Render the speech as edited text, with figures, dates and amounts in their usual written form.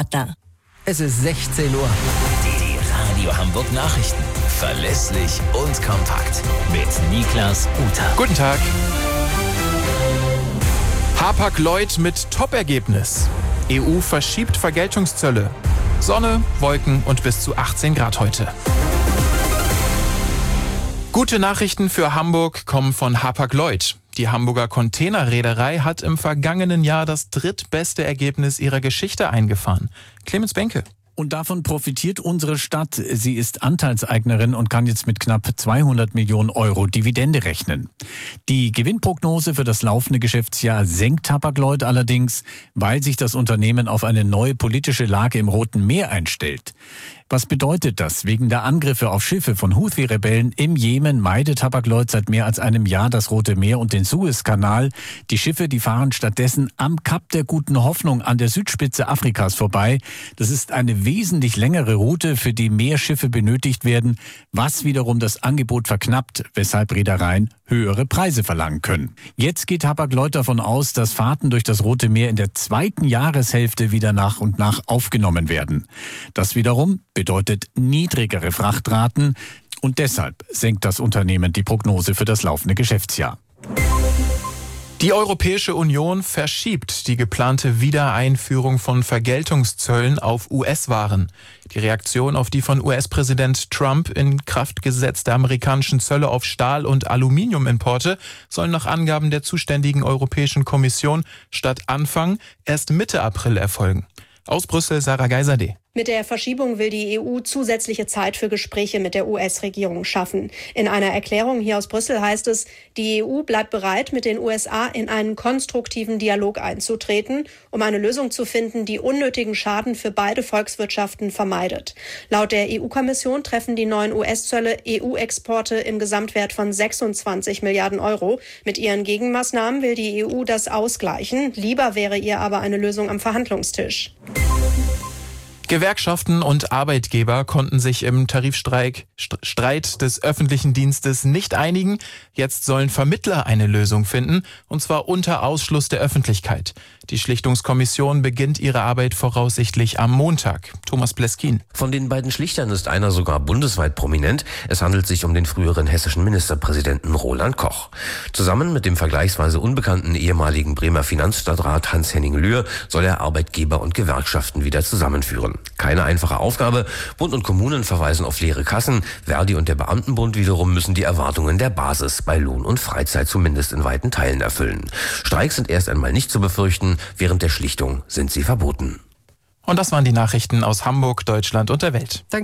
Partner. Es ist 16 Uhr. Die Radio Hamburg Nachrichten. Verlässlich und kompakt. Mit Niklas Uter. Guten Tag. Hapag-Lloyd mit Top-Ergebnis. EU verschiebt Vergeltungszölle. Sonne, Wolken und bis zu 18 Grad heute. Gute Nachrichten für Hamburg kommen von Hapag-Lloyd. Die Hamburger Containerreederei hat im vergangenen Jahr das drittbeste Ergebnis ihrer Geschichte eingefahren. Clemens Benke. Und davon profitiert unsere Stadt. Sie ist Anteilseignerin und kann jetzt mit knapp 200 Millionen Euro Dividende rechnen. Die Gewinnprognose für das laufende Geschäftsjahr senkt Hapag-Lloyd allerdings, weil sich das Unternehmen auf eine neue politische Lage im Roten Meer einstellt. Was bedeutet das? Wegen der Angriffe auf Schiffe von Houthi-Rebellen im Jemen meidet Hapag-Lloyd seit mehr als einem Jahr das Rote Meer und den Suezkanal. Die Schiffe, die fahren stattdessen am Kap der Guten Hoffnung an der Südspitze Afrikas vorbei. Das ist eine wesentlich längere Route, für die mehr Schiffe benötigt werden, was wiederum das Angebot verknappt, weshalb Reedereien höhere Preise verlangen können. Jetzt geht Hapag-Lloyd davon aus, dass Fahrten durch das Rote Meer in der zweiten Jahreshälfte wieder nach und nach aufgenommen werden. Das wiederum bedeutet niedrigere Frachtraten und deshalb senkt das Unternehmen die Prognose für das laufende Geschäftsjahr. Die Europäische Union verschiebt die geplante Wiedereinführung von Vergeltungszöllen auf US-Waren. Die Reaktion auf die von US-Präsident Trump in Kraft gesetzte amerikanischen Zölle auf Stahl- und Aluminiumimporte sollen nach Angaben der zuständigen Europäischen Kommission statt Anfang erst Mitte April erfolgen. Aus Brüssel, Sarah Geiserde. Mit der Verschiebung will die EU zusätzliche Zeit für Gespräche mit der US-Regierung schaffen. In einer Erklärung hier aus Brüssel heißt es, die EU bleibt bereit, mit den USA in einen konstruktiven Dialog einzutreten, um eine Lösung zu finden, die unnötigen Schaden für beide Volkswirtschaften vermeidet. Laut der EU-Kommission treffen die neuen US-Zölle EU-Exporte im Gesamtwert von 26 Milliarden Euro. Mit ihren Gegenmaßnahmen will die EU das ausgleichen. Lieber wäre ihr aber eine Lösung am Verhandlungstisch. Gewerkschaften und Arbeitgeber konnten sich im Tarifstreit des öffentlichen Dienstes nicht einigen. Jetzt sollen Vermittler eine Lösung finden, und zwar unter Ausschluss der Öffentlichkeit. Die Schlichtungskommission beginnt ihre Arbeit voraussichtlich am Montag. Thomas Pleskin. Von den beiden Schlichtern ist einer sogar bundesweit prominent. Es handelt sich um den früheren hessischen Ministerpräsidenten Roland Koch. Zusammen mit dem vergleichsweise unbekannten ehemaligen Bremer Finanzstadtrat Hans-Henning Lühr soll er Arbeitgeber und Gewerkschaften wieder zusammenführen. Keine einfache Aufgabe. Bund und Kommunen verweisen auf leere Kassen. Verdi und der Beamtenbund wiederum müssen die Erwartungen der Basis bei Lohn und Freizeit zumindest in weiten Teilen erfüllen. Streiks sind erst einmal nicht zu befürchten. Während der Schlichtung sind sie verboten. Und das waren die Nachrichten aus Hamburg, Deutschland und der Welt.